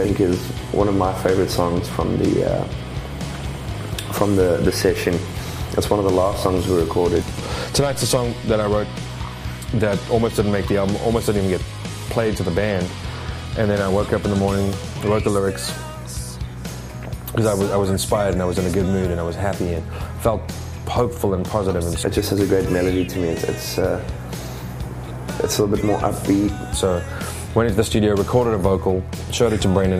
I think is one of my favorite songs from the session. It's one of the last songs we recorded. Tonight's a song that I wrote that almost didn't make the album, almost didn't even get played to the band. And then I woke up in the morning, wrote the lyrics, because I was inspired and I was in a good mood and I was happy and felt hopeful and positive. And it just has a great melody to me. It's a little bit more upbeat. So went into the studio, recorded a vocal, showed it to Brendan.